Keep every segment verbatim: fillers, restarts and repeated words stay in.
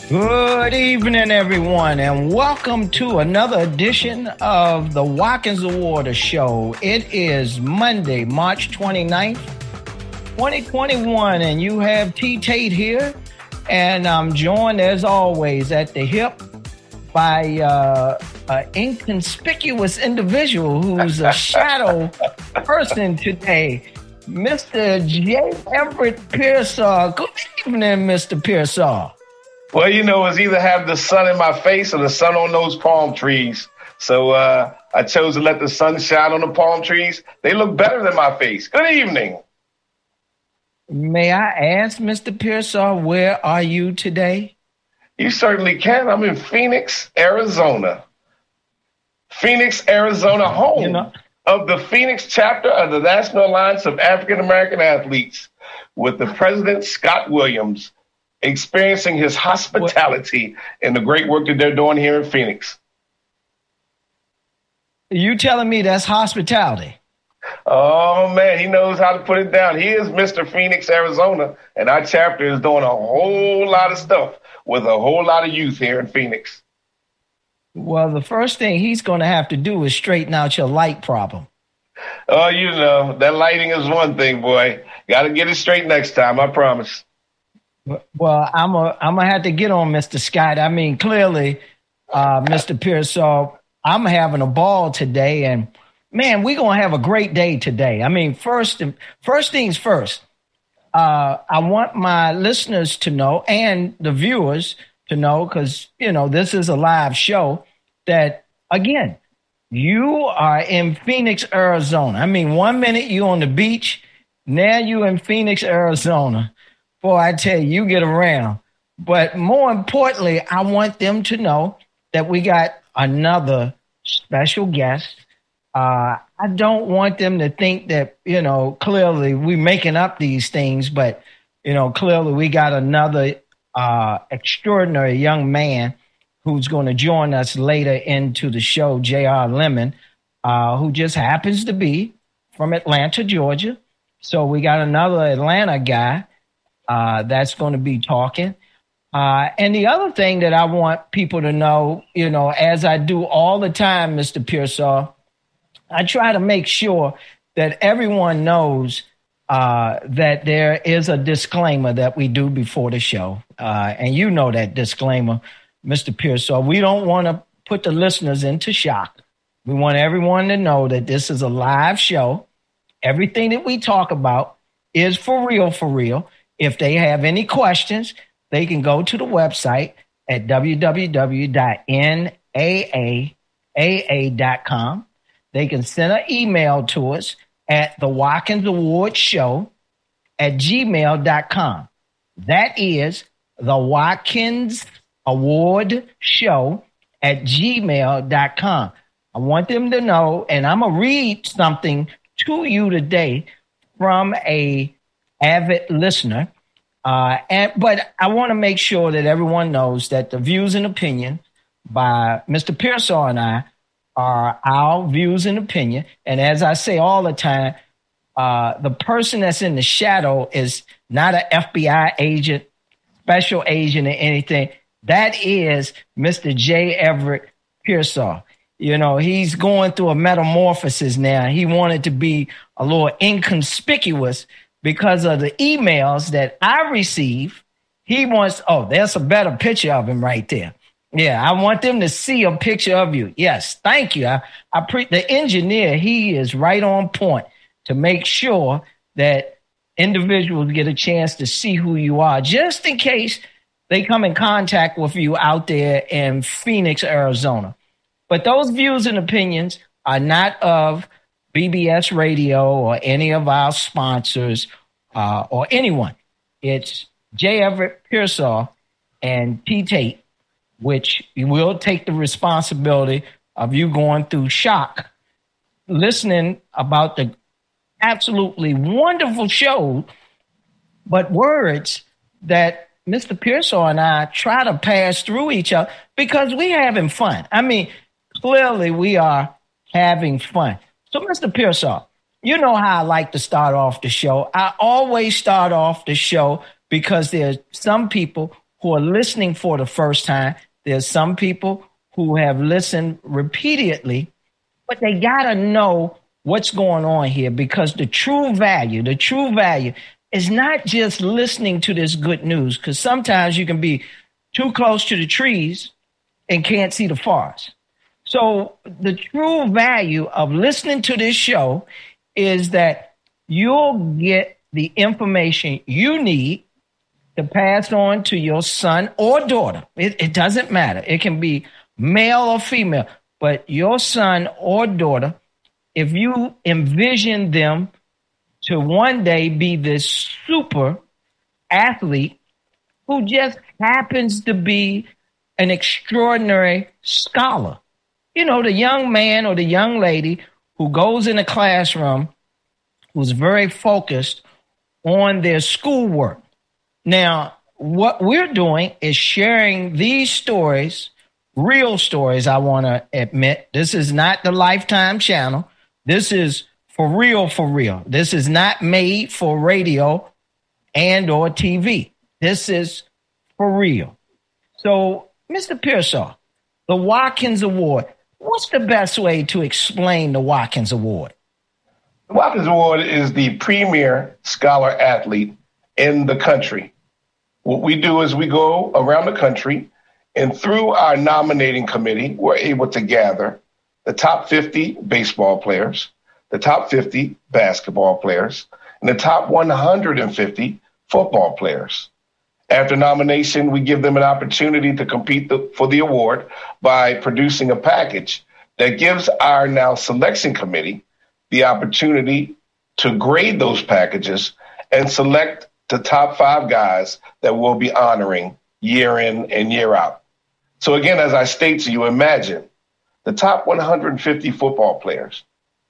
Good evening, everyone, and welcome to another edition of the Watkins Award Show. It is Monday, March twenty-ninth, twenty twenty-one, and you have T. Tate here, and I'm joined, as always, at the hip by uh, an inconspicuous individual who's a shadow person today, Mister J. Everett Pearsall. Good evening, Mister Pearsall. Well, you know, it's either have the sun in my face or the sun on those palm trees. So uh, I chose to let the sun shine on the palm trees. They look better than my face. Good evening. May I ask, Mister Pearsall, where are you today? You certainly can. I'm in Phoenix, Arizona. Phoenix, Arizona, home you know, of the Phoenix chapter of the National Alliance of African American Athletes with the president, Scott Williams, experiencing his hospitality and the great work that they're doing here in Phoenix. You telling me that's hospitality? Oh, man, he knows how to put it down. He is Mister Phoenix, Arizona, and our chapter is doing a whole lot of stuff with a whole lot of youth here in Phoenix. Well, the first thing he's going to have to do is straighten out your light problem. Oh, you know, that lighting is one thing, boy. Got to get it straight next time, I promise. Well, I'm a, I'm gonna have to get on Mister Scott. I mean, clearly, uh, Mister Pearsall, I'm having a ball today, and man, we're gonna have a great day today. I mean, first, first things first. Uh, I want my listeners to know and the viewers to know, because you know this is a live show, that again, you are in Phoenix, Arizona. I mean, one minute you on the beach, now you in Phoenix, Arizona. Boy, I tell you, you get around. But more importantly, I want them to know that we got another special guest. Uh, I don't want them to think that, you know, clearly we're making up these things, but, you know, clearly we got another uh, extraordinary young man who's going to join us later into the show, J R. Lemon, uh, who just happens to be from Atlanta, Georgia. So we got another Atlanta guy. Uh, that's going to be talking. Uh, and the other thing that I want people to know, you know, as I do all the time, Mister Pearsall, I try to make sure that everyone knows uh, that there is a disclaimer that we do before the show. Uh, and you know that disclaimer, Mister Pearsall. We don't want to put the listeners into shock. We want everyone to know that this is a live show. Everything that we talk about is for real, for real. If they have any questions, they can go to the website at w w w dot n a a a a dot com. They can send an email to us at the Watkins Award Show at gmail dot com. That is the Watkins Award Show at gmail dot com. I want them to know, and I'm going to read something to you today from a avid listener, uh, and but I want to make sure that everyone knows that the views and opinion by Mister Pearsall and I are our views and opinion. And as I say all the time, uh, the person that's in the shadow is not an F B I agent, special agent, or anything. That is Mister J. Everett Pearsall. You know, he's going through a metamorphosis now. He wanted to be a little inconspicuous because of the emails that I receive. He wants, oh, there's a better picture of him right there. Yeah, I want them to see a picture of you. Yes, thank you. I, I pre- the engineer, he is right on point to make sure that individuals get a chance to see who you are, just in case they come in contact with you out there in Phoenix, Arizona. But those views and opinions are not of B B S Radio or any of our sponsors uh, or anyone. It's J. Everett Pearsall and T. Tate, which will take the responsibility of you going through shock, listening about the absolutely wonderful show, but words that Mister Pearsall and I try to pass through each other because we're having fun. I mean, clearly we are having fun. So, Mister Pearsall, you know how I like to start off the show. I always start off the show because there's some people who are listening for the first time. There's some people who have listened repeatedly, but they got to know what's going on here, because the true value, the true value is not just listening to this good news, because sometimes you can be too close to the trees and can't see the forest. So the true value of listening to this show is that you'll get the information you need to pass on to your son or daughter. It, it doesn't matter. It can be male or female, but your son or daughter, if you envision them to one day be this super athlete who just happens to be an extraordinary scholar, you know, the young man or the young lady who goes in a classroom who's very focused on their schoolwork. Now, what we're doing is sharing these stories, real stories, I want to admit. This is not the Lifetime channel. This is for real, for real. This is not made for radio and or T V. This is for real. So, Mister Pearsall, the Watkins Award, what's the best way to explain the Watkins Award? The Watkins Award is the premier scholar athlete in the country. What we do is we go around the country, and through our nominating committee, we're able to gather the top fifty baseball players, the top fifty basketball players, and the top one hundred fifty football players. After nomination, we give them an opportunity to compete the, for the award by producing a package that gives our now selection committee the opportunity to grade those packages and select the top five guys that we'll be honoring year in and year out. So again, as I state to you, imagine the top one hundred fifty football players.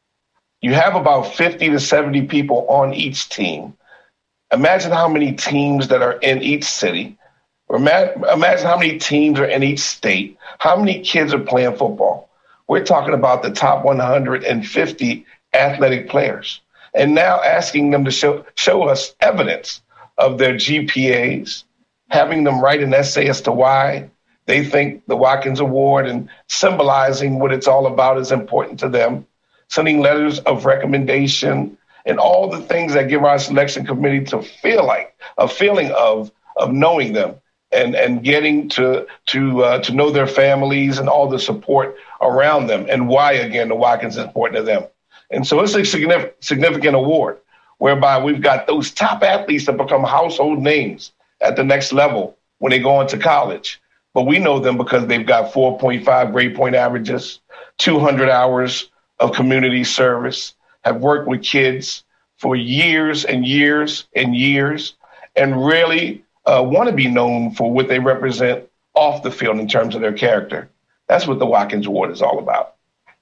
You have about fifty to seventy people on each team. Imagine how many teams that are in each city. Imagine how many teams are in each state. How many kids are playing football? We're talking about the top one hundred fifty athletic players. And now asking them to show, show us evidence of their G P As, having them write an essay as to why they think the Watkins Award and symbolizing what it's all about is important to them, sending letters of recommendation, and all the things that give our selection committee to feel like a feeling of of knowing them and and getting to to uh, to know their families and all the support around them, and why again the Watkins is important to them. And so it's a significant significant award whereby we've got those top athletes that become household names at the next level when they go into college. But we know them because they've got four point five grade point averages, two hundred hours of community service, have worked with kids for years and years and years, and really uh, want to be known for what they represent off the field in terms of their character. That's what the Watkins Award is all about.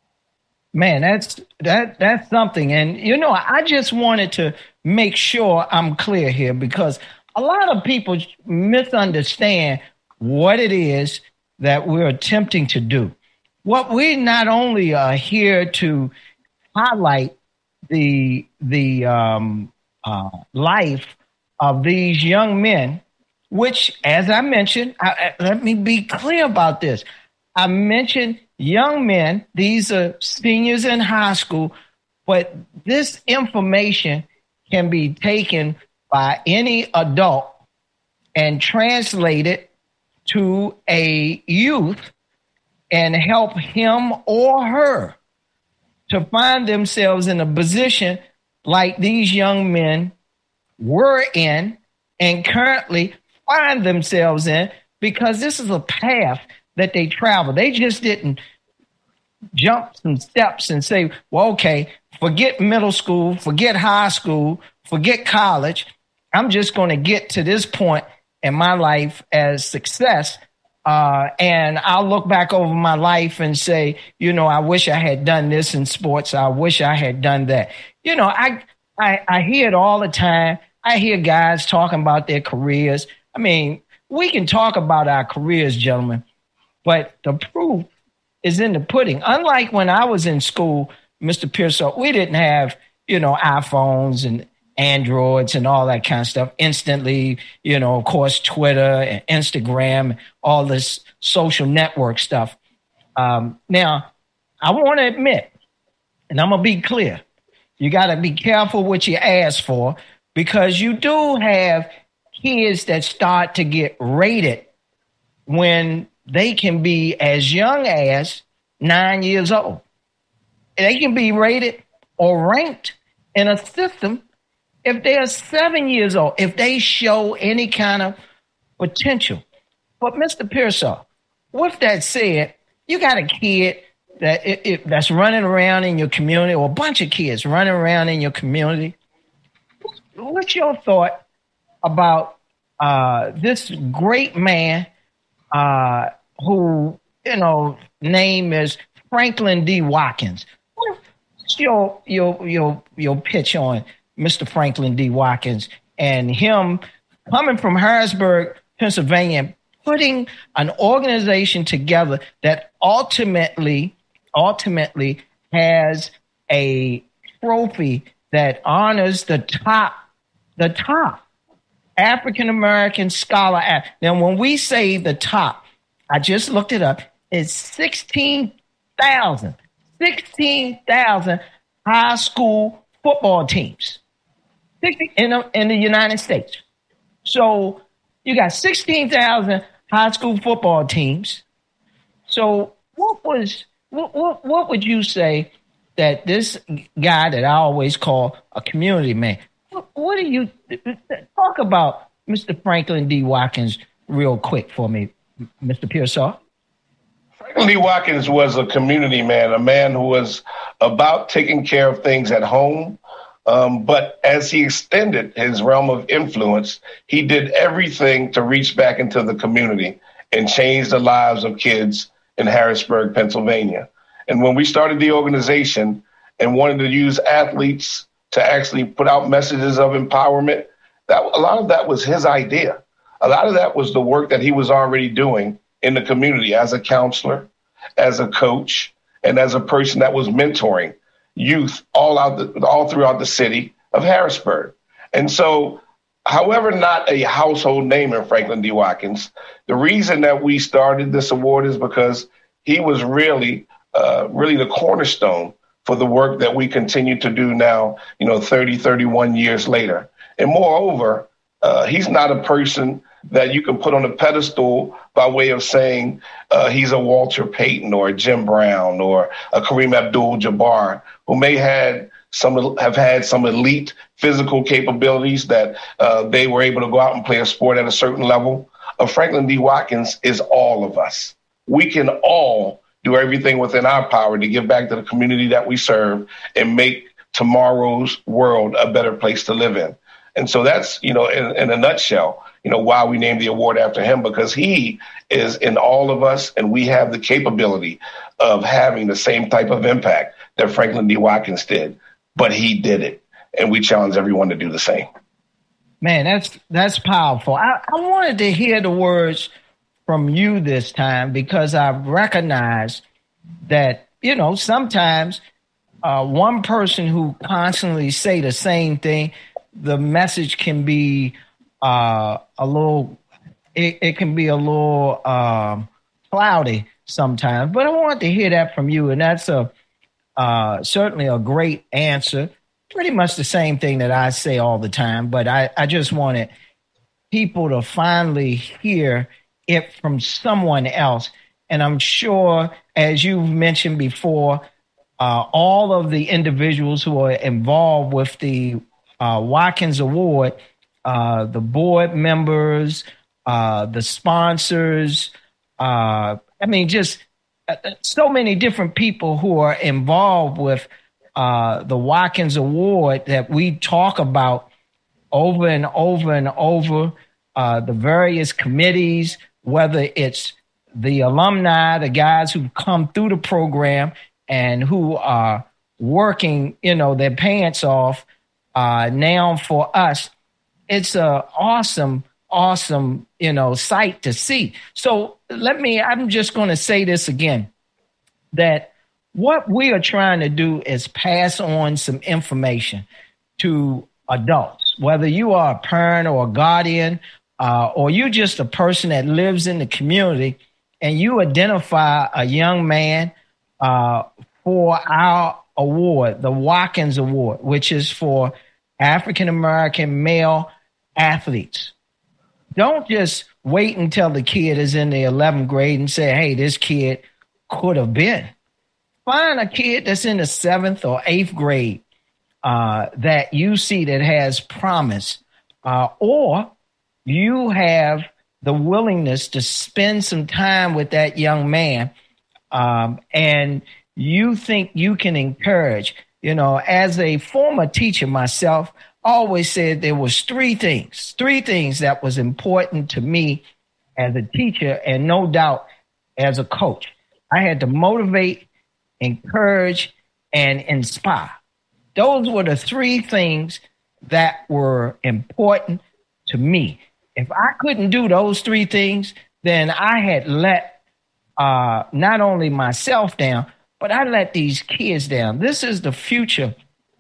Man, that's that that's something. And, you know, I just wanted to make sure I'm clear here, because a lot of people misunderstand what it is that we're attempting to do. What we not only are here to highlight the the um, uh, life of these young men, which, as I mentioned, I, I, let me be clear about this. I mentioned young men. These are seniors in high school, but this information can be taken by any adult and translated to a youth and help him or her to find themselves in a position like these young men were in and currently find themselves in, because this is a path that they travel. They just didn't jump some steps and say, well, okay, forget middle school, forget high school, forget college. I'm just going to get to this point in my life as success. Uh, and I'll look back over my life and say, you know, I wish I had done this in sports. I wish I had done that. You know, I, I, I hear it all the time. I hear guys talking about their careers. I mean, we can talk about our careers, gentlemen, but the proof is in the pudding. Unlike when I was in school, Mister Pearsall, we didn't have, you know, iPhones and, androids and all that kind of stuff instantly, you know, of course, Twitter and Instagram, all this social network stuff. Um, now, I want to admit, and I'm going to be clear, you got to be careful what you ask for, because you do have kids that start to get rated when they can be as young as nine years old. They can be rated or ranked in a system if they are seven years old, if they show any kind of potential. But Mister Pearsall, with that said, you got a kid that it, it, that's running around in your community, or a bunch of kids running around in your community. What's your thought about uh, this great man uh, who, you know, name is Franklin D. Watkins? What's your your your your pitch on Mister Franklin D. Watkins and him coming from Harrisburg, Pennsylvania, putting an organization together that ultimately ultimately has a trophy that honors the top the top African American scholar? Now, when we say the top, I just looked it up. It's sixteen thousand, sixteen thousand high school football teams in the, in the United States. So you got sixteen thousand high school football teams. So what was what, what what would you say that this guy that I always call a community man? What, what do you talk about, Mister Franklin D. Watkins, real quick for me, Mister Pearsall? Franklin D. Watkins was a community man, a man who was about taking care of things at home. Um, but as he extended his realm of influence, he did everything to reach back into the community and change the lives of kids in Harrisburg, Pennsylvania. And when we started the organization and wanted to use athletes to actually put out messages of empowerment, that a lot of that was his idea. A lot of that was the work that he was already doing in the community as a counselor, as a coach, and as a person that was mentoring youth all out the, all throughout the city of Harrisburg. And so, however, not a household name in Franklin D. Watkins, the reason that we started this award is because he was really, uh, really the cornerstone for the work that we continue to do now, you know, thirty, thirty-one years later. And moreover, uh, he's not a person that you can put on a pedestal by way of saying uh, he's a Walter Payton or a Jim Brown or a Kareem Abdul-Jabbar, who may had some have had some elite physical capabilities that uh, they were able to go out and play a sport at a certain level. Uh, Franklin D. Watkins is all of us. We can all do everything within our power to give back to the community that we serve and make tomorrow's world a better place to live in. And so that's, you know, in, in a nutshell, you know, why we named the award after him, because he is in all of us and we have the capability of having the same type of impact that Franklin D. Watkins did, but he did it. And we challenge everyone to do the same. Man, that's that's powerful. I, I wanted to hear the words from you this time, because I recognize that, you know, sometimes uh, one person who constantly say the same thing, the message can be uh, a little, it, it can be a little uh, cloudy sometimes. But I want to hear that from you, and that's a uh, certainly a great answer. Pretty much the same thing that I say all the time, but I, I just wanted people to finally hear it from someone else. And I'm sure, as you've mentioned before, uh, all of the individuals who are involved with the uh, Watkins Award, uh, the board members, uh, the sponsors, uh, I mean, just uh, so many different people who are involved with uh, the Watkins Award that we talk about over and over and over, uh, the various committees, whether it's the alumni, the guys who come through the program and who are working, you know, their pants off uh, now for us. It's a awesome, awesome, you know, sight to see. So let me, I'm just going to say this again, that what we are trying to do is pass on some information to adults, whether you are a parent or a guardian, uh, or you just a person that lives in the community, and you identify a young man uh, for our award, the Watkins Award, which is for African-American male athletes. Don't just wait until the kid is in the eleventh grade and say, hey, this kid could have been. Find a kid that's in the seventh or eighth grade uh, that you see that has promise, uh, or you have the willingness to spend some time with that young man, um, and you think you can encourage. You know, as a former teacher myself, I always said there was three things, three things that was important to me as a teacher, and no doubt as a coach. I had to motivate, encourage, and inspire. Those were the three things that were important to me. If I couldn't do those three things, then I had let uh, not only myself down, but I let these kids down. This is the future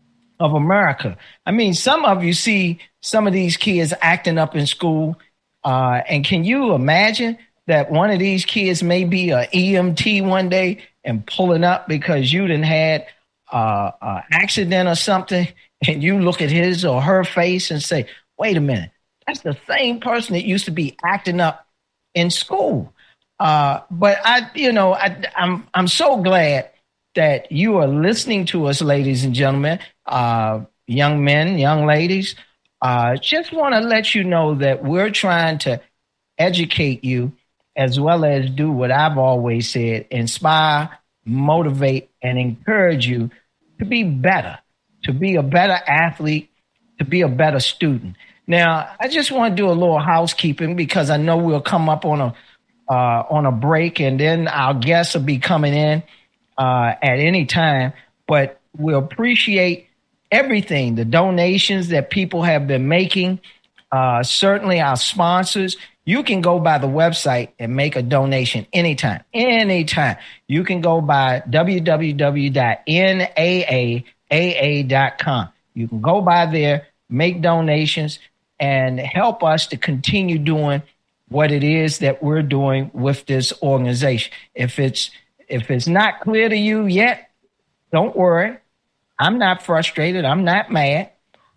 of America. I mean, some of you see some of these kids acting up in school, uh, and can you imagine that one of these kids may be an E M T one day and pulling up because you done had uh, an accident or something, and you look at his or her face and say, wait a minute, that's the same person that used to be acting up in school. Uh, but I, you know, I, I'm I'm so glad that you are listening to us, ladies and gentlemen, uh, young men, young ladies. Uh, just want to let you know that we're trying to educate you as well as do what I've always said, inspire, motivate, and encourage you to be better, to be a better athlete, to be a better student. Now, I just want to do a little housekeeping because I know we'll come up on a uh, on a break, and then our guests will be coming in uh, at any time. But we appreciate everything, the donations that people have been making, uh, certainly our sponsors. You can go by the website and make a donation anytime, anytime. You can go by w w w dot n a a a a dot com. You can go by there, make donations, and help us to continue doing what it is that we're doing with this organization. If it's if it's not clear to you yet, don't worry. I'm not frustrated. I'm not mad.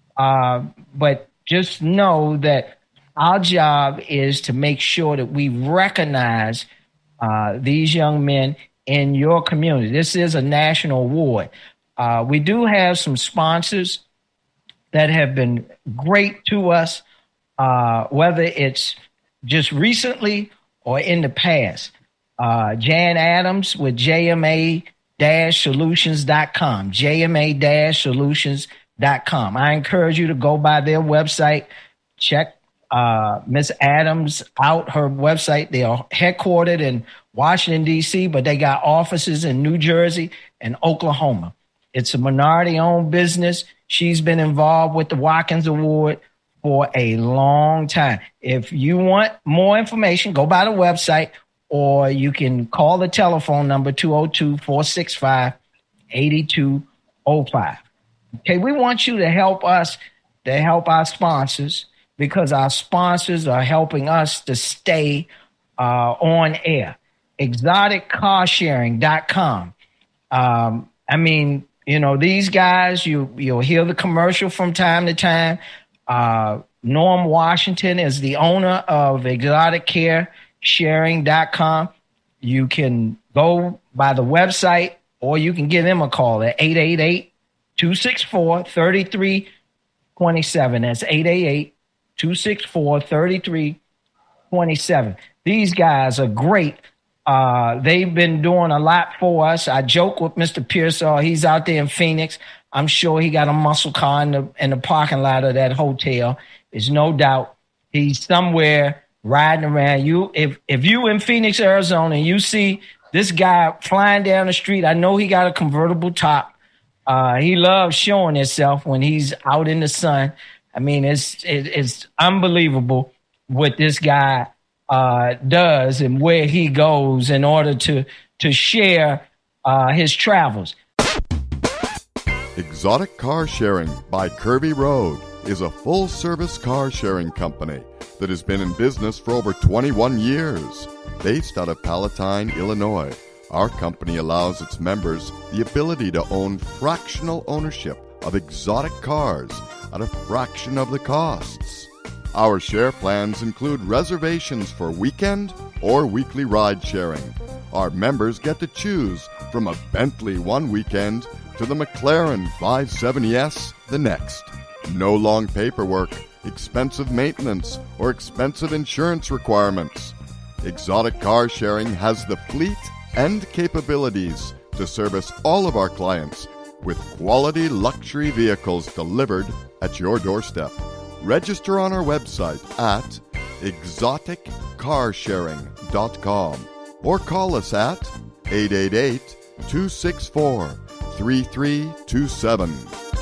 Uh, but just know that our job is to make sure that we recognize uh, these young men in your community. This is a national award. Uh, we do have some sponsors that have been great to us, uh, whether it's just recently or in the past. Uh, Jan Adams with J M A solutions dot com, J M A solutions dot com. I encourage you to go by their website, check uh, Miss Adams out, her website. They are headquartered in Washington, D C, but they got offices in New Jersey and Oklahoma. It's a minority-owned business. She's been involved with the Watkins Award for a long time. If you want more information, go by the website, or you can call the telephone number two oh two, four six five, eight two oh five. Okay, we want you to help us, to help our sponsors, because our sponsors are helping us to stay uh, on air. exotic car sharing dot com. Um, I mean, you know, these guys, you, you'll hear the commercial from time to time. Uh, Norm Washington is the owner of exotic car sharing dot com. You can go by the website, or you can give them a call at eight eight eight, two six four, three three two seven. That's eight eight eight, two six four, three three two seven. These guys are great. Uh, they've been doing a lot for us. I joke with Mister Pearsall. He's out there in Phoenix. I'm sure he got a muscle car in the, in the parking lot of that hotel. There's no doubt he's somewhere riding around. You, if if you in Phoenix, Arizona, and you see this guy flying down the street, I know he got a convertible top. Uh, he loves showing himself when he's out in the sun. I mean, it's it, it's unbelievable what this guy uh, does and where he goes in order to to share uh, his travels. Exotic Car Sharing by Kirby Road. is a full-service car-sharing company that has been in business for over twenty-one years. Based out of Palatine, Illinois, our company allows its members the ability to own fractional ownership of exotic cars at a fraction of the costs. Our share plans include reservations for weekend or weekly ride sharing. Our members get to choose from a Bentley one weekend to the McLaren five seventy S the next. No long paperwork, expensive maintenance, or expensive insurance requirements. Exotic Car Sharing has the fleet and capabilities to service all of our clients with quality luxury vehicles delivered at your doorstep. Register on our website at exotic car sharing dot com or call us at eight eight eight, two six four, three three two seven.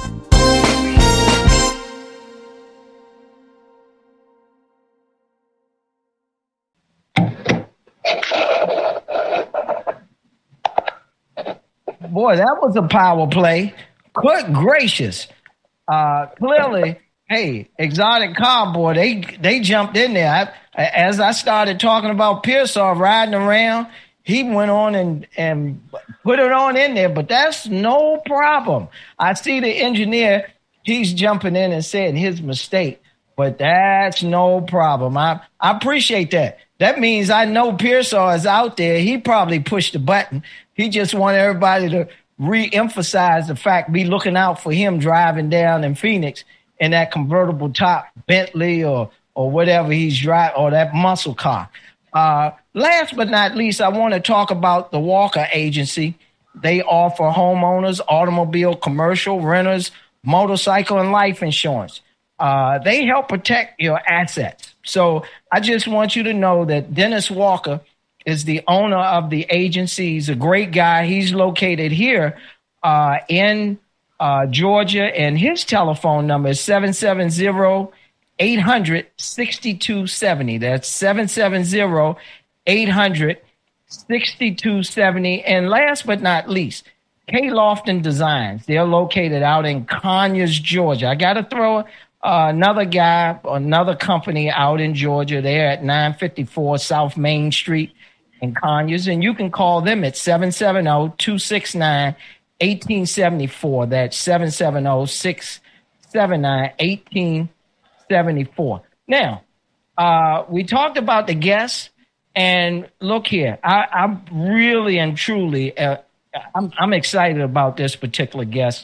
Boy, that was a power play. Good gracious. Uh, clearly, hey, Exotic Car, boy, they, they jumped in there. I, as I started talking about Pearsall riding around, he went on and, and put it on in there, but that's no problem. I see the engineer, he's jumping in and saying his mistake, but that's no problem. I, I appreciate that. That means I know Pearsall is out there. He probably pushed the button. He just wanted everybody to re-emphasize the fact, be looking out for him driving down in Phoenix in that convertible top Bentley or or whatever he's driving, or that muscle car. Uh, last but not least, I want to talk about the Walker Agency. They offer homeowners, automobile, commercial, renters, motorcycle, and life insurance. Uh, they help protect your assets. So I just want you to know that Dennis Walker is the owner of the agency. He's a great guy. He's located here uh, in uh, Georgia, and his telephone number is seven seven zero, eight hundred, six two seven zero. That's seven seven zero, eight hundred, six two seven zero. And last but not least, K. Lofton Designs. They're located out in Conyers, Georgia. I got to throw Uh, another guy, another company out in Georgia. They're at nine fifty-four South Main Street in Conyers, and you can call them at seven seven zero, two six nine, one eight seven four. That's seven seven zero, six seven nine, one eight seven four. Now, uh, we talked about the guests, and look here, I, I'm really and truly, uh, I'm, I'm excited about this particular guest.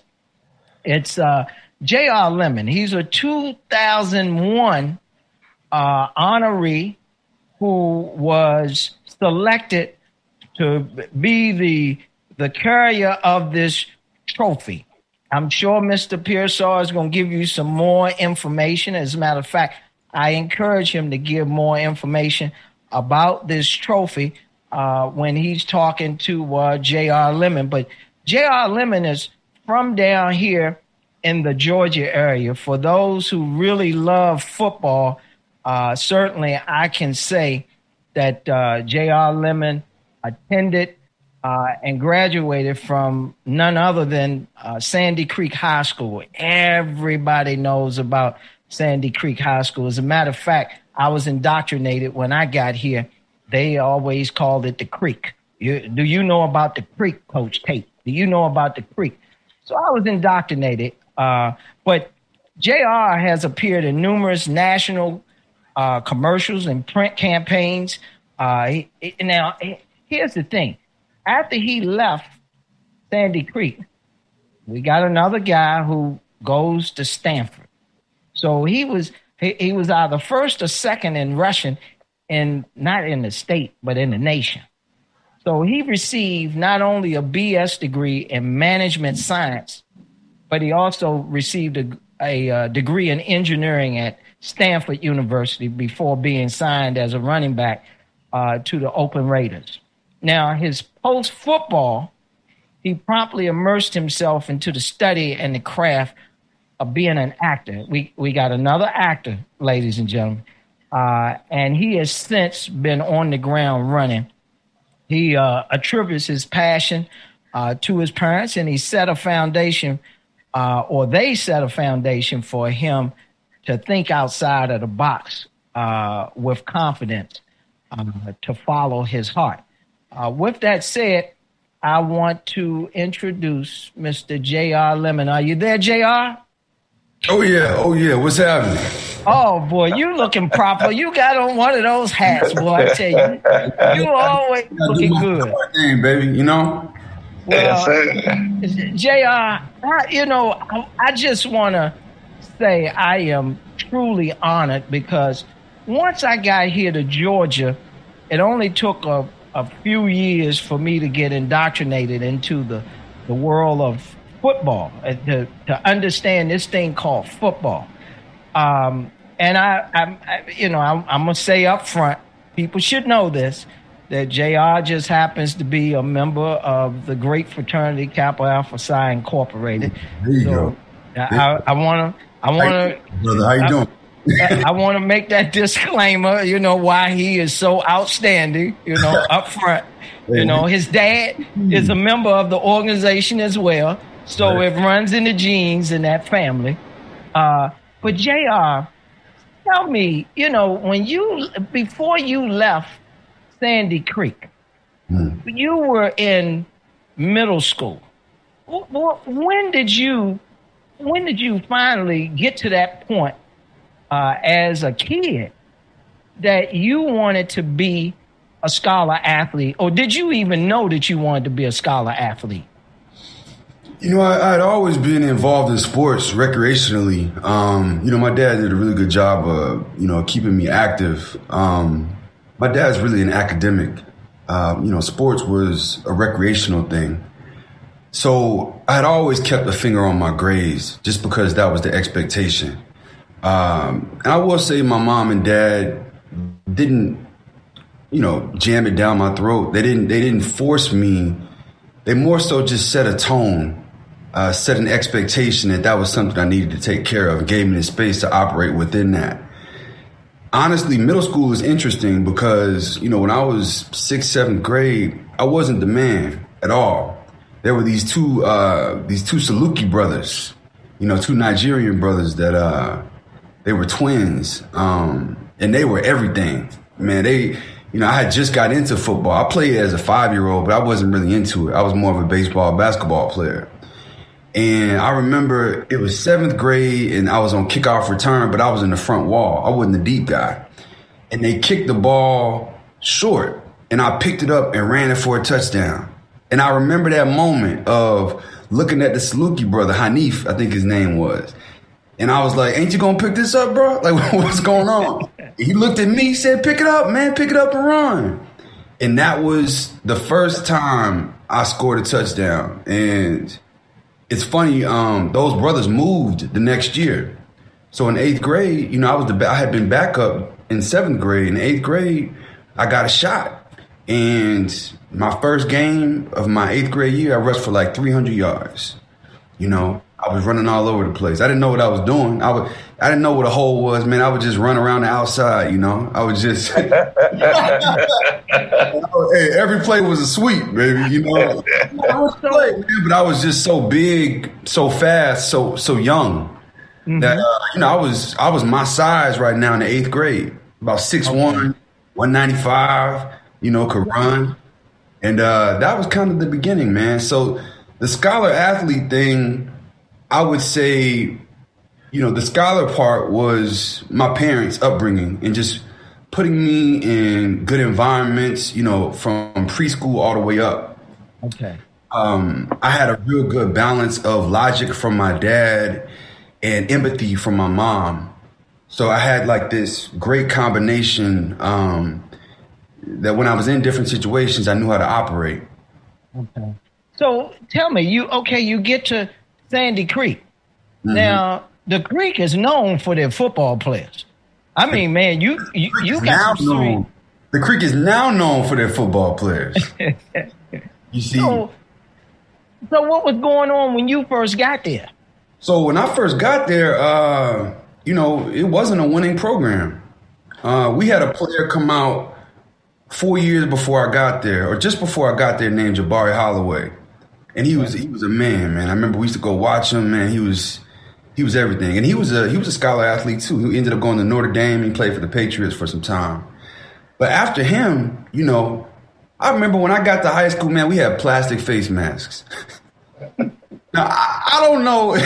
It's uh, J R. Lemon. He's a two thousand one uh, honoree who was selected to be the the carrier of this trophy. I'm sure Mister Pearsall is going to give you some more information. As a matter of fact, I encourage him to give more information about this trophy uh, when he's talking to uh, J R. Lemon. But J R. Lemon is from down here in the Georgia area. For those who really love football, uh, certainly I can say that uh, J R. Lemon attended uh, and graduated from none other than uh, Sandy Creek High School. Everybody knows about Sandy Creek High School. As a matter of fact, I was indoctrinated when I got here. They always called it the Creek. You, do you know about the Creek, Coach Tate? Do you know about the Creek? So I was indoctrinated. Uh, but J R has appeared in numerous national uh, commercials and print campaigns. Uh, he, he, now, he, here's the thing. After he left Sandy Creek, we got another guy who goes to Stanford. So he was he, he was either first or second in rushing, in not in the state, but in the nation. So he received not only a B S degree in management science, but he also received a, a, a degree in engineering at Stanford University before being signed as a running back uh, to the Oakland Raiders. Now, his post-football, he promptly immersed himself into the study and the craft of being an actor. We we got another actor, ladies and gentlemen, uh, and he has since been on the ground running. He uh, attributes his passion uh, to his parents, and he set a foundation, uh, or they set a foundation for him to think outside of the box uh, with confidence, uh, to follow his heart. Uh, with that said, I want to introduce Mister J R Lemon. Are you there, J R? Oh, yeah. Oh, yeah. What's happening? Oh, boy, you looking proper. You got on one of those hats, boy, I tell you. You always looking good. Name, baby, you know? Well, J R, I, you know, I, I just want to say I am truly honored because once I got here to Georgia, it only took a, a few years for me to get indoctrinated into the, the world of football, uh, to, to understand this thing called football. Um, and I, I'm, I, you know, I'm, I'm going to say up front, people should know this, that J R just happens to be a member of the great fraternity Kappa Alpha Psi Incorporated. There you so go. I want to, I want to, brother, how you doing? I, I want to make that disclaimer, you know, why he is so outstanding, you know, up front. You know, his dad is a member of the organization as well. So it runs in the genes in that family. Uh, but J R, tell me, you know, when you, before you left Sandy Creek, mm. you were in middle school. When did you, when did you finally get to that point uh, as a kid that you wanted to be a scholar athlete, or did you even know that you wanted to be a scholar athlete? You know, I, I'd always been involved in sports recreationally. Um, you know, my dad did a really good job of, you know, keeping me active. Um, my dad's really an academic. Uh, you know, sports was a recreational thing. So I had always kept a finger on my grades just because that was the expectation. Um, and I will say my mom and dad didn't, you know, jam it down my throat. They didn't, they didn't force me. They more so just set a tone, uh, set an expectation that that was something I needed to take care of and gave me the space to operate within that. Honestly, middle school is interesting because, you know, when I was sixth, seventh grade, I wasn't the man at all. There were these two, uh, these two Saluki brothers, you know, two Nigerian brothers that, uh, they were twins. Um, and they were everything, man. They, you know, I had just got into football. I played as a five-year-old, but I wasn't really into it. I was more of a baseball, basketball player. And I remember it was seventh grade and I was on kickoff return, but I was in the front wall. I wasn't the deep guy. And they kicked the ball short and I picked it up and ran it for a touchdown. And I remember that moment of looking at the Saluki brother, Hanif, I think his name was. And I was like, ain't you going to pick this up, bro? Like, what's going on? He looked at me, he said, pick it up, man, pick it up and run. And that was the first time I scored a touchdown. And it's funny, um, those brothers moved the next year. So in eighth grade, you know, I was the I had been backup in seventh grade. In eighth grade, I got a shot. And my first game of my eighth grade year, I rushed for like three hundred yards. You know, I was running all over the place. I didn't know what I was doing. I would, I didn't know what a hole was, man. I would just run around the outside, you know. I would just, hey, every play was a sweep, baby, you know. I was play, man, but I was just so big, so fast, so so young mm-hmm. that uh, you know I was I was my size right now in the eighth grade, about six one, one ninety-five, you know, could run, and uh, that was kind of the beginning, man. So the scholar athlete thing, I would say, you know, the scholar part was my parents' upbringing and just putting me in good environments, you know, from preschool all the way up. Okay. Um, I had a real good balance of logic from my dad and empathy from my mom. So I had like this great combination um, that when I was in different situations, I knew how to operate. Okay. So tell me, you okay, you get to Sandy Creek. Mm-hmm. Now, the Creek is known for their football players. I mean, man, you you, you got some known, The Creek is now known for their football players. You see? So, so what was going on when you first got there? So when I first got there, uh, you know, it wasn't a winning program. Uh, we had a player come out four years before I got there, or just before I got there, named Jabari Holloway. And he was he was a man, man. I remember we used to go watch him, man. He was He was everything. And he was a he was a scholar athlete too. He ended up going to Notre Dame. He played for the Patriots for some time. But after him, you know, I remember when I got to high school, man, we had plastic face masks. Now, I, I don't know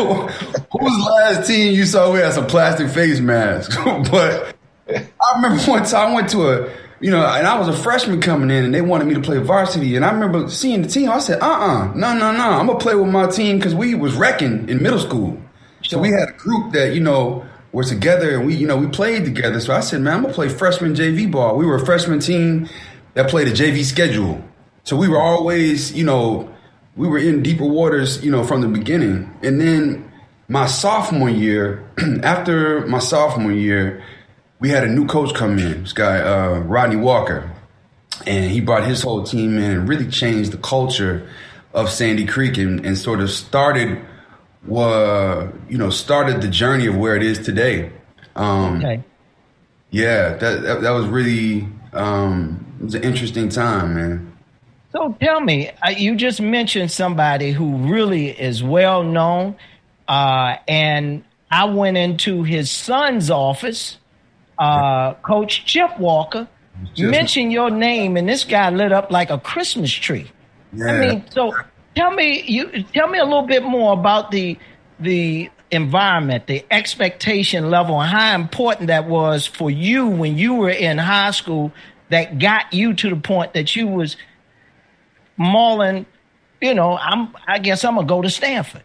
whose last team you saw who had some plastic face masks, but I remember one time I went to a, you know, and I was a freshman coming in and they wanted me to play varsity. And I remember seeing the team. I said, uh-uh, no, no, no. I'm going to play with my team because we was wrecking in middle school. So we had a group that, you know, were together and we, you know, we played together. So I said, man, I'm going to play freshman J V ball. We were a freshman team that played a J V schedule. So we were always, you know, we were in deeper waters, you know, from the beginning. And then my sophomore year, after my sophomore year, we had a new coach come in, this guy, uh, Rodney Walker. And he brought his whole team in and really changed the culture of Sandy Creek and, and sort of started, uh, you know, started the journey of where it is today. Um, okay. Yeah, that, that that was really, um, it was an interesting time, man. So tell me, you just mentioned somebody who really is well known, uh, and I went into his son's office, uh, Coach Chip Walker, Chip. mentioned your name, and this guy lit up like a Christmas tree. Yeah. I mean, so tell me, you tell me a little bit more about the the environment, the expectation level, and how important that was for you when you were in high school. That got you to the point that you was mauling, you know, I'm, I guess I'm going to go to Stanford.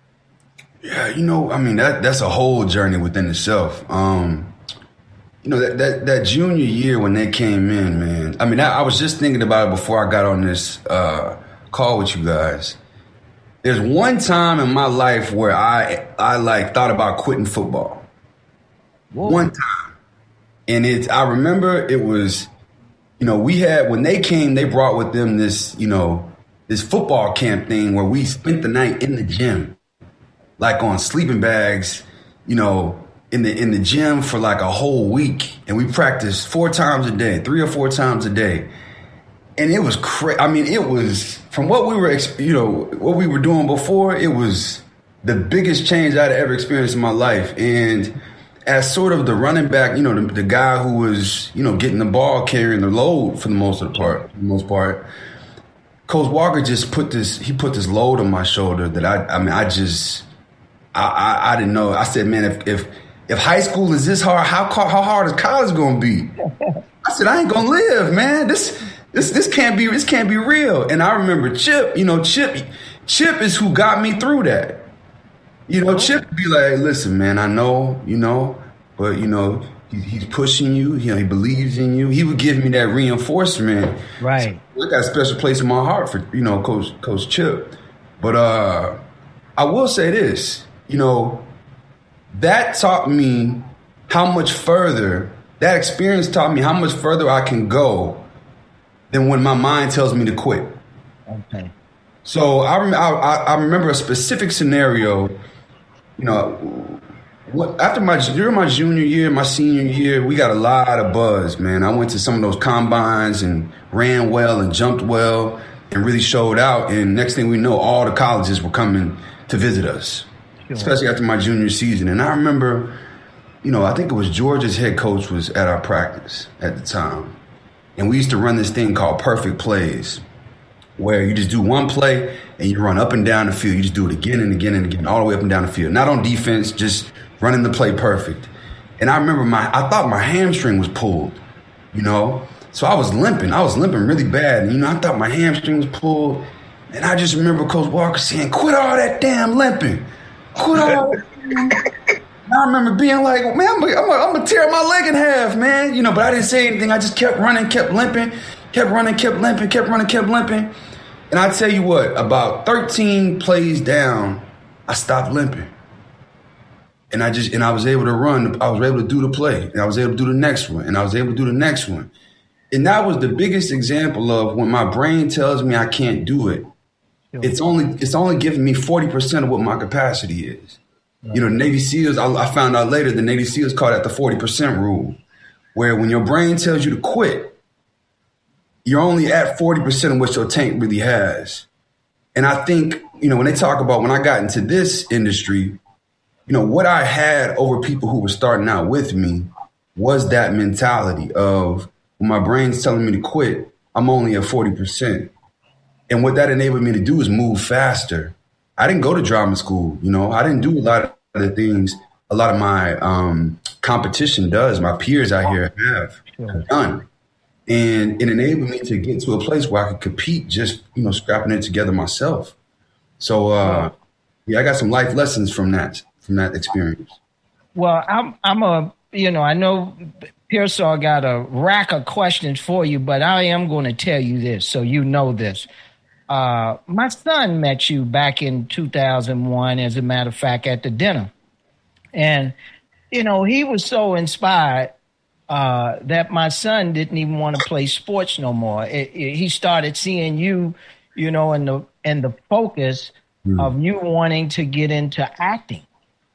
Yeah, you know, I mean, that that's a whole journey within itself. Um, you know, that, that that junior year when they came in, man, I mean, I, I was just thinking about it before I got on this uh, call with you guys. There's one time in my life where I, I like, thought about quitting football. Whoa. One time. And it, I remember it was, you know, we had, when they came, they brought with them this, you know, this football camp thing where we spent the night in the gym, like on sleeping bags, you know, in the in the gym for like a whole week. And we practiced four times a day, three or four times a day. And it was crazy. I mean, it was, from what we were, you know, what we were doing before, it was the biggest change I'd ever experienced in my life. And as sort of the running back, you know, the, the guy who was, you know, getting the ball, carrying the load for the most of the part, for the most part, Coach Walker just put this, he put this load on my shoulder that I, I mean, I just, I, I, I didn't know. I said, man, if, if, if high school is this hard, how, how hard is college going to be? I said, I ain't going to live, man. This, this, this can't be, this can't be real. And I remember Chip, you know, Chip, Chip is who got me through that. You know, Chip would be like, listen, man, I know, you know, but, you know, he, he's pushing you. You know, he believes in you. He would give me that reinforcement. Right. So I got a special place in my heart for, you know, Coach Coach Chip. But uh, I will say this, you know, that taught me how much further, that experience taught me how much further I can go than when my mind tells me to quit. Okay. So I, rem- I, I remember a specific scenario. You know, what, after my during my junior year, my senior year, we got a lot of buzz, man. I went to some of those combines and ran well and jumped well and really showed out. And next thing we know, all the colleges were coming to visit us, sure. Especially after my junior season. And I remember, you know, I think it was Georgia's head coach was at our practice at the time. And we used to run this thing called perfect plays, where you just do one play and you run up and down the field. You just do it again and again and again, all the way up and down the field. Not on defense, just running the play perfect. And I remember my, I thought my hamstring was pulled, you know? So I was limping. I was limping really bad. And, you know, I thought my hamstring was pulled. And I just remember Coach Walker saying, quit all that damn limping. Quit all that damn. And I remember being like, man, I'm going I'm to tear my leg in half, man. You know, but I didn't say anything. I just kept running, kept limping. Kept running, kept limping, kept running, kept limping. And I tell you what, about thirteen plays down, I stopped limping. And I just, and I was able to run. I was able to do the play. And I was able to do the next one. And I was able to do the next one. And that was the biggest example of when my brain tells me I can't do it. It's only, it's only giving me forty percent of what my capacity is. Right. You know, Navy SEALs, I, I found out later, the Navy SEALs call that the forty percent rule, where when your brain tells you to quit, you're only at forty percent of what your tank really has. And I think, you know, when they talk about when I got into this industry, you know, what I had over people who were starting out with me was that mentality of when my brain's telling me to quit, I'm only at forty percent. And what that enabled me to do is move faster. I didn't go to drama school. You know, I didn't do a lot of the things a lot of my um, competition does, my peers out here have, have done. And it enabled me to get to a place where I could compete just, you know, scrapping it together myself. So, uh, yeah, I got some life lessons from that, from that experience. Well, I'm, I'm a, you know, I know Pearsall got a rack of questions for you, but I am going to tell you this so you know this. Uh, my son met you back in two thousand one, as a matter of fact, at the dinner. And, you know, he was so inspired uh, that my son didn't even want to play sports no more. It, it, he started seeing you, you know, and the, and the focus mm. of you wanting to get into acting.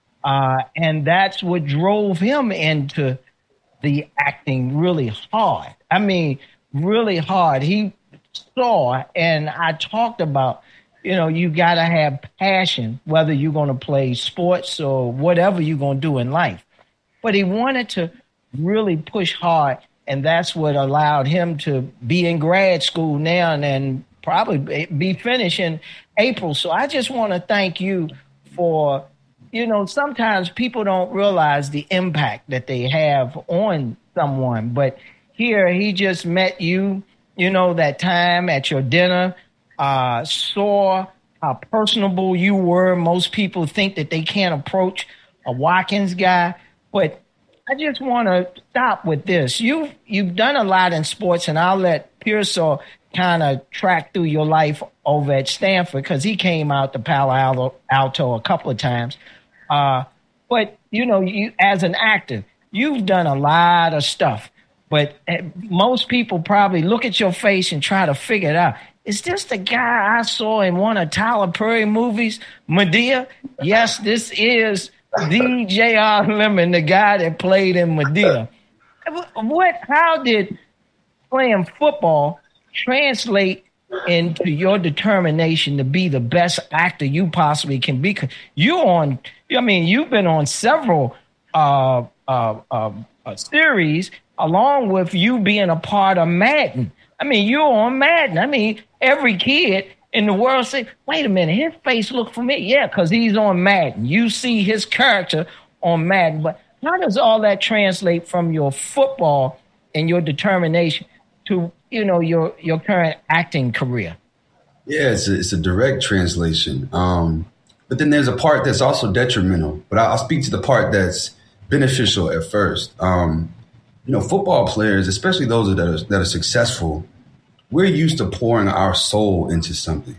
Uh, and that's what drove him into the acting really hard. I mean, really hard. He saw, and I talked about, you know, you got to have passion, whether you're going to play sports or whatever you're going to do in life. But he wanted to really push hard, and that's what allowed him to be in grad school now and, and probably be finished in April. So I just want to thank you for, you know, sometimes people don't realize the impact that they have on someone. But here he just met you, you know, that time at your dinner, uh, saw how personable you were. Most people think that they can't approach a Watkins guy. But I just want to stop with this. You've, you've done a lot in sports, and I'll let Pearsall kind of track through your life over at Stanford because he came out to Palo Alto, Alto a couple of times. Uh, but, you know, you as an actor, you've done a lot of stuff. But most people probably look at your face and try to figure it out. Is this the guy I saw in one of Tyler Perry movies, Madea? Yes, this is the J R. Lemon, the guy that played in Madea. What? How did playing football translate into your determination to be the best actor you possibly can be? You on? I mean, you've been on several uh, uh, uh, uh, series, along with you being a part of Madden. I mean, you're on Madden. I mean, every kid in the world say, wait a minute, his face look familiar. Yeah, because he's on Madden. You see his character on Madden. But how does all that translate from your football and your determination to, you know, your, your current acting career? Yeah, it's a, it's a direct translation. Um, but then there's a part that's also detrimental. But I'll speak to the part that's beneficial at first. Um, You know, football players, especially those that are, that are successful, we're used to pouring our soul into something.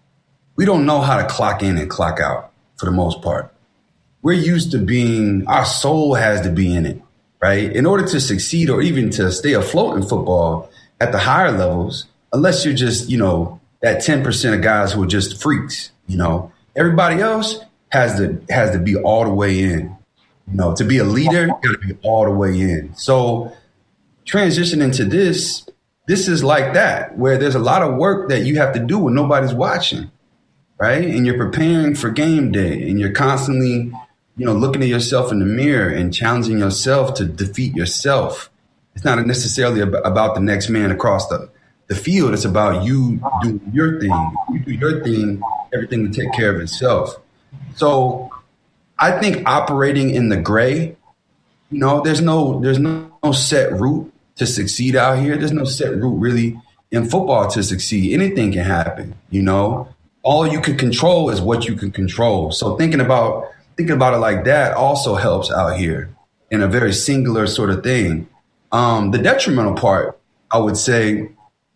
We don't know how to clock in and clock out for the most part. We're used to being, our soul has to be in it, right? In order to succeed or even to stay afloat in football at the higher levels, unless you're just, you know, that ten percent of guys who are just freaks, you know, everybody else has to, has to be all the way in. You know, to be a leader, you got to be all the way in. So transitioning to this, this is like that, where there's a lot of work that you have to do when nobody's watching, right? And you're preparing for game day, and you're constantly, you know, looking at yourself in the mirror and challenging yourself to defeat yourself. It's not necessarily about the next man across the, the field. It's about you doing your thing. You do your thing, everything will take care of itself. So I think operating in the gray, you know, there's no there's no, no set route to succeed out here. There's no set route really in football to succeed. Anything can happen, you know. All you can control is what you can control. So thinking about thinking about it like that also helps out here in a very singular sort of thing. Um, the detrimental part, I would say,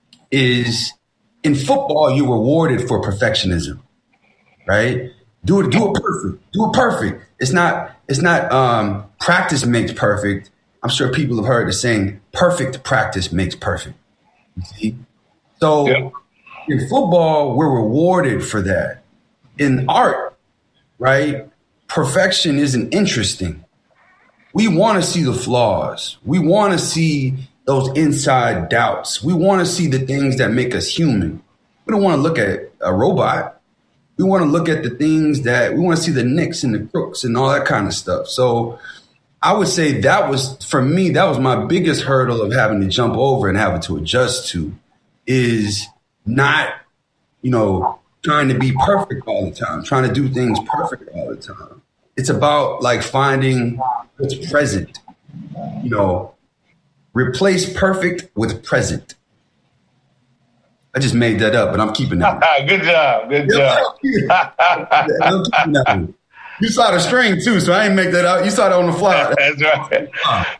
is in football, you're rewarded for perfectionism, right? Do it, do it perfect. Do it perfect. It's not, it's not, um, practice makes perfect. I'm sure people have heard the saying, perfect practice makes perfect. You see? So yeah. In football, we're rewarded for that. In art, right? Perfection isn't interesting. We want to see the flaws. We want to see those inside doubts. We want to see the things that make us human. We don't want to look at a robot. We want to look at the things that we want to see, the nicks and the crooks and all that kind of stuff. So I would say that was, for me, that was my biggest hurdle of having to jump over and having to adjust to, is not, you know, trying to be perfect all the time, trying to do things perfect all the time. It's about like finding what's present, you know, replace perfect with present. I just made that up, but I'm keeping that. Good job. Good job. You saw the string too, so I ain't make that up. You saw that on the fly. That's right.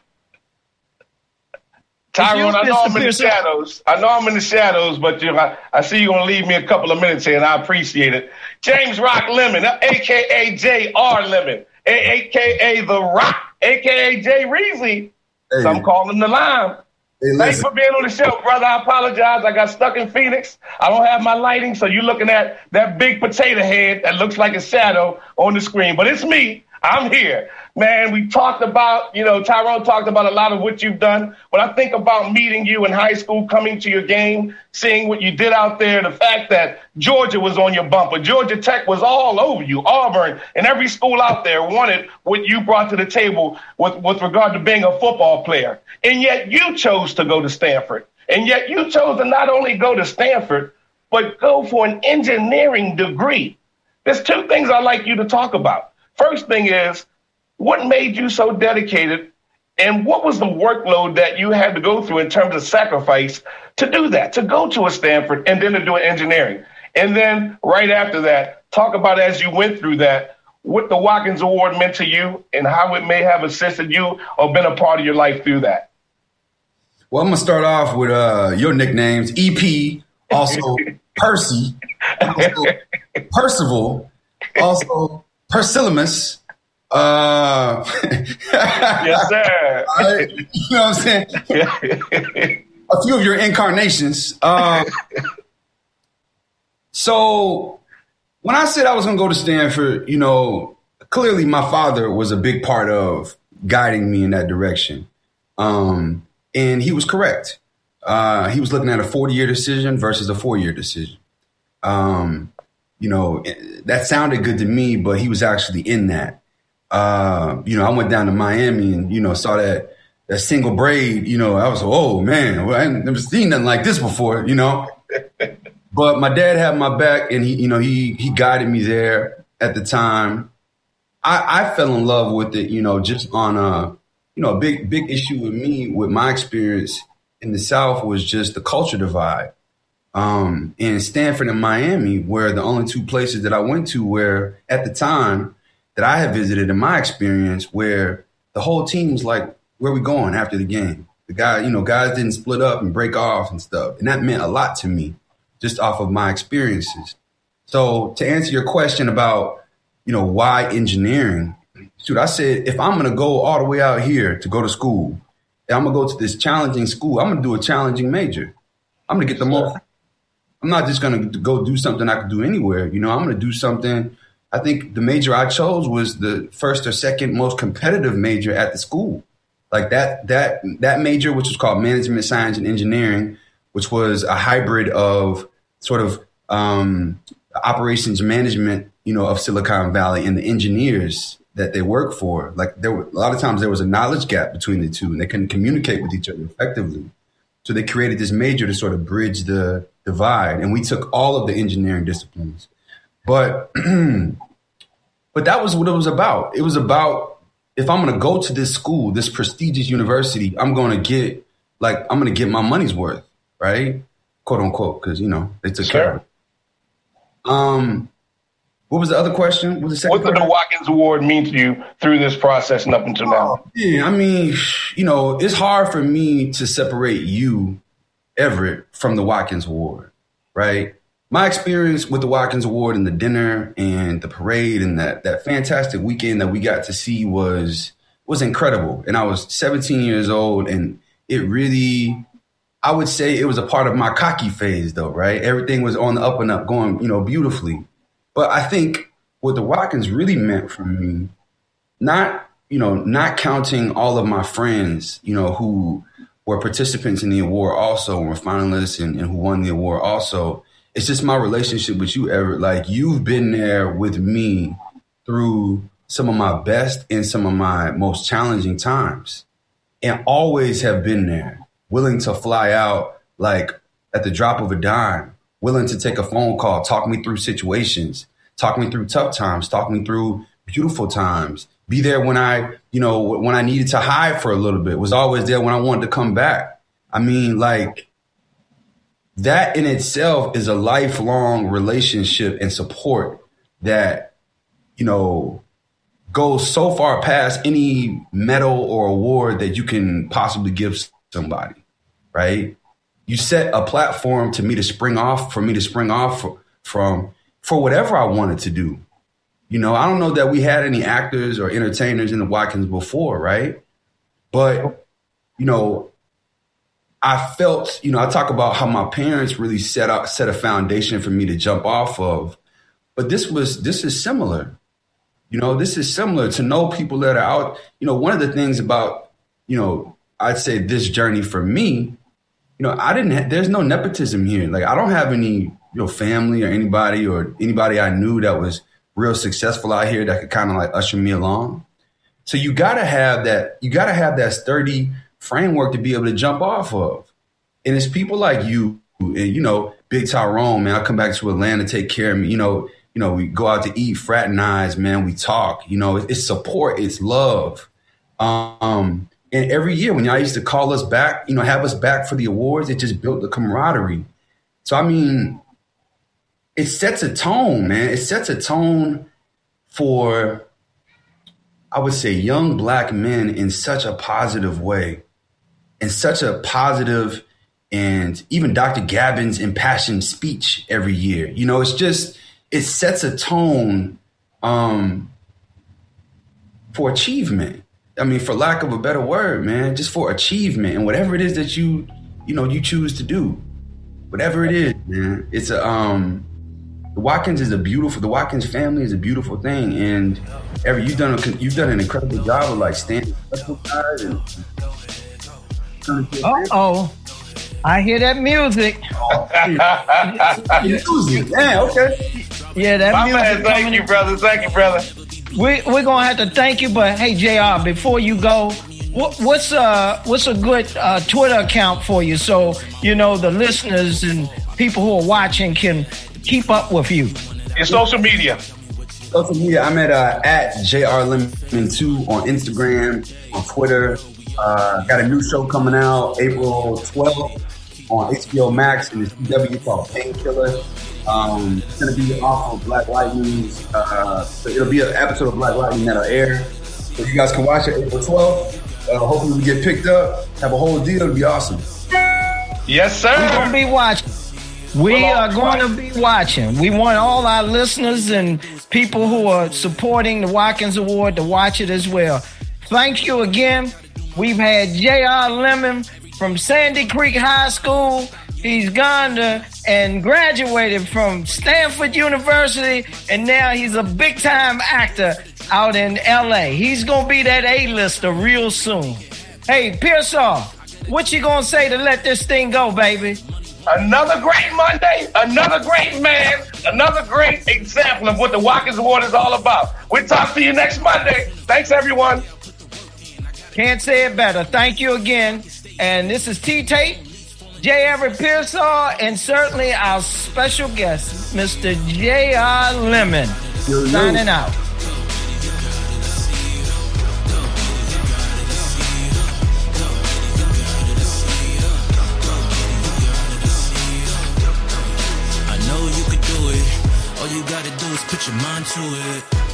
Tyrone, I know I'm in the shadows. I know I'm in the shadows, but you know, I, I see you're going to leave me a couple of minutes here, and I appreciate it. James Rock Lemon, a k a. J R Lemon, a k a. The Rock, a k a. Jay Reezy. Hey. So I'm calling the line. Hey, thanks for being on the show, brother. I apologize. I got stuck in Phoenix. I don't have my lighting, so you're looking at that big potato head that looks like a shadow on the screen. But it's me. I'm here. Man, we talked about, you know, Tyrone talked about a lot of what you've done. When I think about meeting you in high school, coming to your game, seeing what you did out there, the fact that Georgia was on your bumper, Georgia Tech was all over you, Auburn, and every school out there wanted what you brought to the table with, with regard to being a football player. And yet you chose to go to Stanford. And yet you chose to not only go to Stanford, but go for an engineering degree. There's two things I'd like you to talk about. First thing is, what made you so dedicated, and what was the workload that you had to go through in terms of sacrifice to do that, to go to a Stanford and then to do engineering? And then right after that, talk about, as you went through that, what the Watkins Award meant to you and how it may have assisted you or been a part of your life through that. Well, I'm going to start off with uh, your nicknames, E P, also Percy, also Percival, also Persilamus. Uh, yes, sir. I, you know what I'm saying? A few of your incarnations. Uh, so when I said I was going to go to Stanford, you know, clearly my father was a big part of guiding me in that direction. Um, and he was correct. Uh, he was looking at a forty-year decision versus a four-year decision. Um, you know, that sounded good to me, but he was actually in that. Uh, you know, I went down to Miami and, you know, saw that, that single braid, you know, I was, oh man, well, I ain't never seen nothing like this before, you know, but my dad had my back and he, you know, he, he guided me there at the time. I, I fell in love with it, you know, just on a, you know, a big, big issue with me, with my experience in the South was just the culture divide. Um, in Stanford and Miami were the only two places that I went to where at the time that I had visited in my experience where the whole team was like, where are we going after the game? The guy, you know, guys didn't split up and break off and stuff. And that meant a lot to me just off of my experiences. So to answer your question about, you know, why engineering, dude, I said, if I'm going to go all the way out here to go to school, and I'm going to go to this challenging school, I'm going to do a challenging major. I'm going to get the most. I'm not just going to go do something I could do anywhere. You know, I'm going to do something. I think the major I chose was the first or second most competitive major at the school. Like that, that, that major, which was called Management Science and Engineering, which was a hybrid of sort of um, operations management, you know, of Silicon Valley and the engineers that they work for. Like there were a lot of times there was a knowledge gap between the two and they couldn't communicate with each other effectively. So they created this major to sort of bridge the divide. And we took all of the engineering disciplines. But but that was what it was about. It was about, if I'm going to go to this school, this prestigious university, I'm going to get, like, I'm going to get my money's worth, right? Quote unquote, because, you know, they took sure. care of it. Um, what was the other question? What, was the second what did the Watkins Award mean to you through this process and up until now? Oh, yeah, I mean, you know, it's hard for me to separate you, Everett, from the Watkins Award, right? My experience with the Watkins Award and the dinner and the parade and that that fantastic weekend that we got to see was was incredible. And I was seventeen years old, and it really, I would say it was a part of my cocky phase, though, right? Everything was on the up and up, going, you know, beautifully. But I think what the Watkins really meant for me, not, you know, not counting all of my friends, you know, who were participants in the award also, and were finalists and, and who won the award also, it's just my relationship with you, Everett. Like, you've been there with me through some of my best and some of my most challenging times, and always have been there, willing to fly out like at the drop of a dime, willing to take a phone call, talk me through situations, talk me through tough times, talk me through beautiful times, be there when I, you know, when I needed to hide for a little bit, was always there when I wanted to come back. I mean, like, that in itself is a lifelong relationship and support that, you know, goes so far past any medal or award that you can possibly give somebody, right? You set a platform to me to spring off, for me to spring off for, from, for whatever I wanted to do. You know, I don't know that we had any actors or entertainers in the Watkins before, right? But, you know, I felt, you know, I talk about how my parents really set up, set a foundation for me to jump off of. But this was, this is similar. You know, this is similar to know people that are out. You know, one of the things about, you know, I'd say this journey for me, you know, I didn't, ha- there's no nepotism here. Like, I don't have any, you know, family or anybody or anybody I knew that was real successful out here that could kind of like usher me along. So you got to have that, you got to have that sturdy framework to be able to jump off of. And it's people like you and, you know, Big Tyrone, man, I come back to Atlanta, take care of me. You know, you know, we go out to eat, fraternize, man, we talk, you know, it's support, it's love. Um, and every year when y'all used to call us back, you know, have us back for the awards, it just built the camaraderie. So, I mean, it sets a tone, man. It sets a tone for, I would say, young Black men in such a positive way, in such a positive, and even Doctor Gabbin's impassioned speech every year. You know, it's just, it sets a tone um, for achievement. I mean, for lack of a better word, man, just for achievement and whatever it is that you, you know, you choose to do, whatever it is, man. It's a, um, the Watkins is a beautiful, the Watkins family is a beautiful thing. And every, you've done, a, you've done an incredible job of like standing up for guys and. Uh-oh. I hear that music. Music, yeah, okay. Yeah, that My music. man, thank you, brother. Thank you, brother. We we're gonna have to thank you, but hey, J R, before you go, what, what's uh what's a good uh, Twitter account for you so you know the listeners and people who are watching can keep up with you? Your social media. Social media. I'm at uh, at J R Lemon two on Instagram, on Twitter. Uh, got a new show coming out April twelfth on H B O Max and the C W called Painkiller. Um, it's going to be off of Black Lightning. Uh, so it'll be an episode of Black Lightning that'll air. So you guys can watch it April twelfth. Uh, hopefully we get picked up, have a whole deal. It'll be awesome. Yes, sir. We're going to be watching. We we'll are going to be watching. We want all our listeners and people who are supporting the Watkins Award to watch it as well. Thank you again. We've had J R Lemon from Sandy Creek High School. He's gone to and graduated from Stanford University, and now he's a big-time actor out in L A. He's going to be that A-lister real soon. Hey, Pearsall, what you going to say to let this thing go, baby? Another great Monday, another great man, another great example of what the Watkins Award is all about. We'll talk to you next Monday. Thanks, everyone. Can't say it better. Thank you again. And this is T-Tape, J. Everett Pearsall, and certainly our special guest, Mister J R Lemon, yo, yo. Signing out. I know you could do it. All you gotta do is put your mind to it.